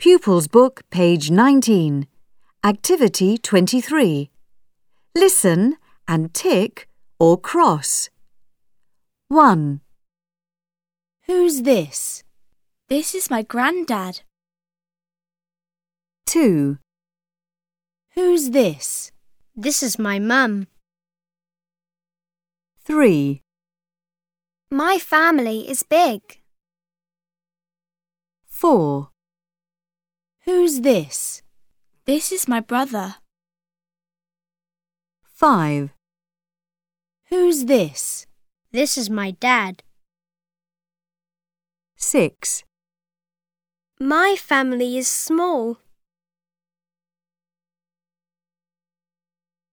Pupils Book, page 19. Activity 23. Listen and tick or cross. 1. Who's this? This is my granddad. 2. Who's this? This is my mum. 3. My family is big. 4. Who's this? This is my brother. 5. Who's this? This is my dad. 6. My family is small.